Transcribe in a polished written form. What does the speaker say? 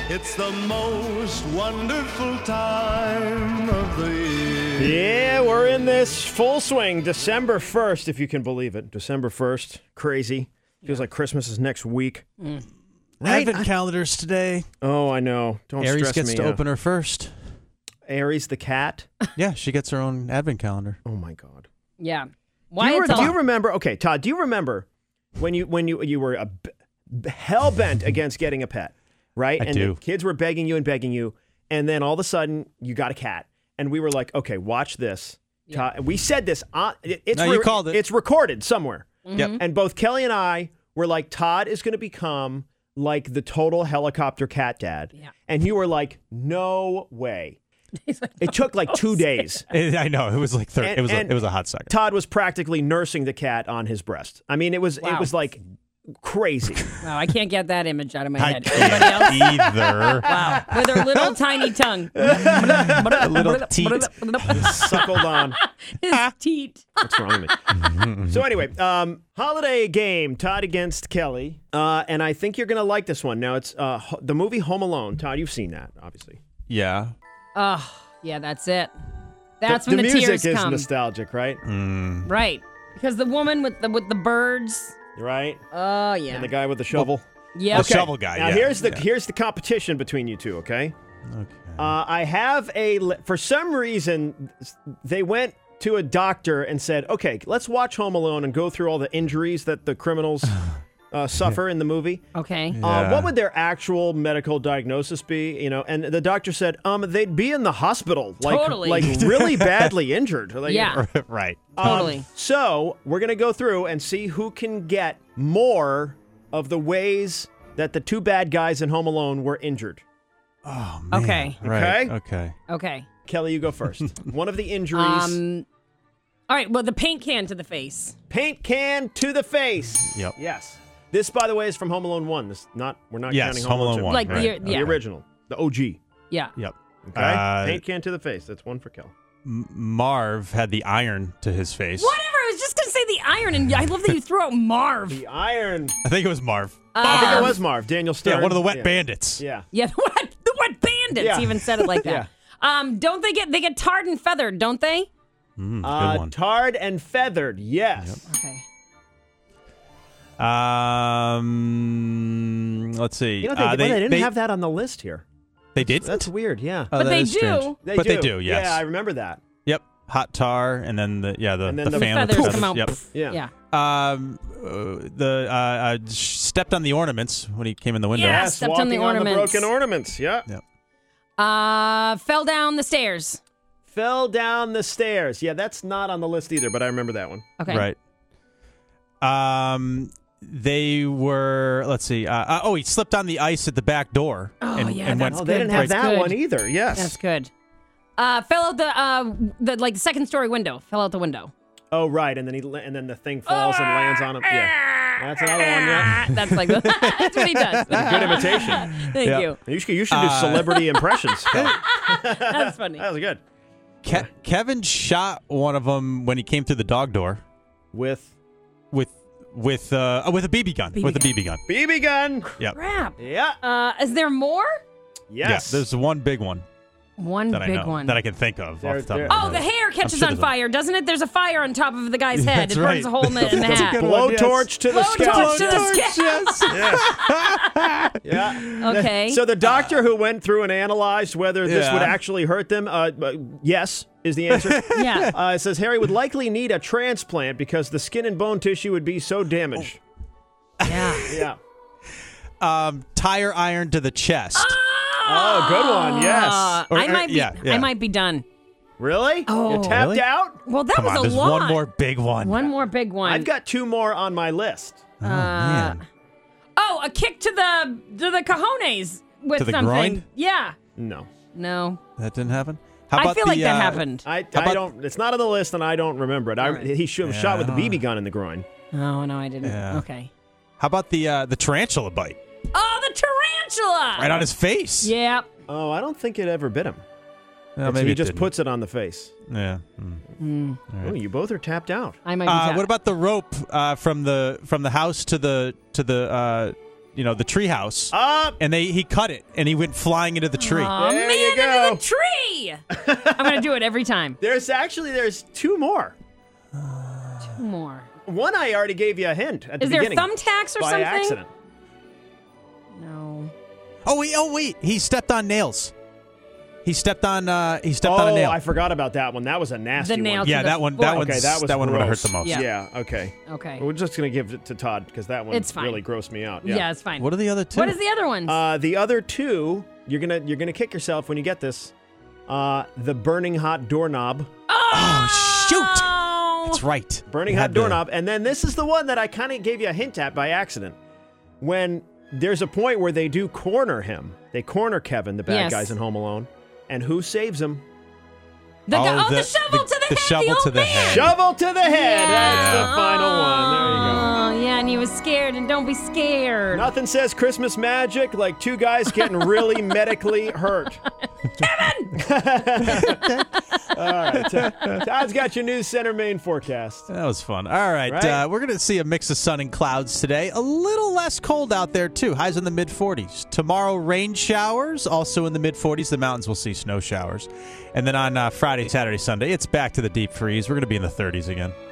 It's the most wonderful time of the year. Yeah, we're in this full swing. December 1st, if you can believe it. December 1st. Crazy. Feels like Christmas is next week. Right? Advent calendars today. Oh, I know. Don't Aries stress gets me to out. open her first. Aries the cat? Yeah, she gets her own Advent calendar. Oh, my God. Yeah. Do you remember? Okay, Todd, do you remember when you were hell-bent against getting a pet, right? I do. The kids were begging you, and then all of a sudden you got a cat. And we were like, okay, watch this. Yeah. Todd, we said this. You called it. It's recorded somewhere. Yep. And both Kelly and I were like, Todd is going to become like the total helicopter cat dad. Yeah. And you were like, no way. It took like 2 days. I know. It was like it was a hot second. Todd was practically nursing the cat on his breast. I mean, it was like crazy. Wow, I can't get that image out of my head. Anybody else? Either. Wow, with her little tiny tongue. Little teat. Suckled on. His teat. What's wrong with me? So anyway, holiday game, Todd against Kelly. And I think you're going to like this one. Now, it's the movie Home Alone. Todd, you've seen that, obviously. Yeah. Oh, yeah, that's it. That's the when the music tears is come. nostalgic, right? Right. Because the woman with the birds. Right? Oh, yeah. And the guy with the shovel. Yeah. The shovel guy, Now, yeah. here's the competition between you two, okay? Okay. I have for some reason, they went to a doctor and said, okay, let's watch Home Alone and go through all the injuries that the criminals suffer in the movie. Okay. Yeah. What would their actual medical diagnosis be? You know, and the doctor said, they'd be in the hospital, Totally. like really badly injured. Like, Yeah. Right. Totally. So we're gonna go through and see who can get more of the ways that the two bad guys in Home Alone were injured. Oh, man. Okay. Right. Okay. Okay. Kelly, you go first. One of the injuries. All right. Well, the paint can to the face. Paint can to the face. Yep. Yes. This, by the way, is from Home Alone 1. We're not Yes, counting Home Alone 2. 1. Like right. the The original. The OG. Yeah. Yep. Okay? Paint can to the face. That's one for Kel. Marv had the iron to his face. Whatever. I was just gonna say the iron, and I love that you threw out Marv. The iron. I think it was Marv. I think it was Marv. Daniel Stern. Yeah, one of the wet bandits. Yeah. Yeah. The wet bandits Yeah. even said it like that. Don't they get tarred and feathered? Don't they? Good one. Tarred and feathered. Yes. Okay. Let's see. You know, they didn't have that on the list here. They did. That's weird. Yeah. Oh, But that they is strange. do. They But they do, yes. Yeah, I remember that. Yep. Hot tar, and then the And then the fan with feathers the come out. feathers. Yep. Yeah. Yeah. Stepped on the ornaments when he came in the window. Yeah. Yes, stepped walking on the ornaments. broken ornaments. Yeah. Yep. Fell down the stairs. Fell down the stairs. Yeah, that's not on the list either, but I remember that one. Okay. Right. They were. Let's see. He slipped on the ice at the back door. Oh, and, yeah, and that's went. Oh, they didn't have That's that good. one either. Yes. That's good. Fell out the second story window. Fell out the window. Oh, right. And then the thing falls and lands on him. Yeah. That's another one. Yeah. That's like that's what he does. Good imitation. Thank Yeah. you. You should do celebrity impressions. That's funny. That was good. Kevin shot one of them when he came through the dog door With with a BB gun. BB with a gun. BB gun. BB gun. Yep. Crap. Yeah. Is there more? Yes. Yeah. There's one big one One that I big know one. that I can think of. There- off the top there- of my Oh, the head. hair catches sure on there's a- fire, doesn't it? There's a fire on top of the guy's head. That's It burns right. a hole in the hat. That's a good one. yes. Blowtorch to the scalp. Blowtorch to the scalp. Yeah. Okay. So the doctor who went through and analyzed whether this Yeah. would actually hurt them, yes, is the answer. Yeah. It says Harry would likely need a transplant because the skin and bone tissue would be so damaged. Yeah. Yeah. Tire iron to the chest. Oh, good one. Yes. I might be done. Really? Oh. You tapped Really? out? Well, that Come was on, a there's lot. one more big one. One more big one. I've got two more on my list. Oh, man. Oh, a kick to the cojones with To the something. groin? Yeah. No. No. That didn't happen? How I about feel the, like that happened. I about- don't. It's not on the list, and I don't remember it. Right. He should have shot with the BB gun in the groin. Oh, no, I didn't. Yeah. Okay. How about the tarantula bite? Oh, the tarantula. Right on his face. Yeah. Oh, I don't think it ever bit him. Well, It's- maybe he it just didn't. puts it on the face. Yeah. Oh, you both are tapped out. I might be tapped. What about the rope from the house to the the treehouse. Up. And he cut it, and he went flying into the tree. Oh, There man, you go. into the tree! I'm going to do it every time. There's two more. Two more. One I already gave you a hint at the Is there beginning. thumbtacks or by something? accident. No. Oh wait! He stepped on nails. He stepped on a nail. I forgot about that one. That was a nasty The nail one. to Yeah, the that one. foot. That Okay, that was one would have hurt gross. the most. Yeah. Yeah, okay. Okay. We're just going to give it to Todd because that one It's fine. really grossed me out. Yeah, it's fine. What are the other two? What is the other ones? The other two, you're gonna kick yourself when you get this. The burning hot doorknob. Oh shoot! That's right. Burning You hot had to- doorknob. And then this is the one that I kind of gave you a hint at by accident. When there's a point where they do corner him. They corner Kevin, the bad Yes. guys in Home Alone. And who saves him? The the shovel to the head. shovel old to the man. head. Shovel to the head. Yeah. That's the final one. There you go. Oh, yeah, and he was scared, and don't be scared. Nothing says Christmas magic like two guys getting really medically hurt. Kevin! All right. Todd's got your News Center Maine forecast. That was fun. All right. Right. We're going to see a mix of sun and clouds today. A little less cold out there, too. Highs in the mid-40s. Tomorrow, rain showers. Also in the mid-40s. The mountains will see snow showers. And then on Friday, Saturday, Sunday, it's back to the deep freeze. We're going to be in the 30s again.